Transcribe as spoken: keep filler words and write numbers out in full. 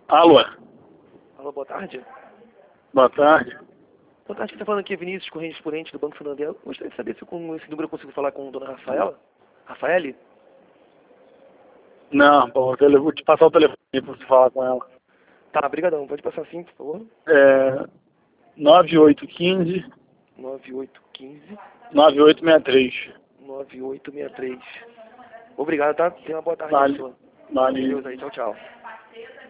Alô? Alô, boa tarde. Boa tarde. Boa tarde, quem está falando aqui é Vinícius, correspondente do Banco Santander. Eu gostaria de saber se com esse número eu consigo falar com a dona Rafaela? Rafaele? Não, pô, eu vou te passar o telefone para você falar com ela. Tá, brigadão. Pode passar sim, por favor. É nove oito um cinco, nove oito um cinco, nove oito seis três. nove oito seis três. Obrigado, tá? Tenha uma boa tarde aí, Vale. sua. Vale. Deus aí, tchau, tchau.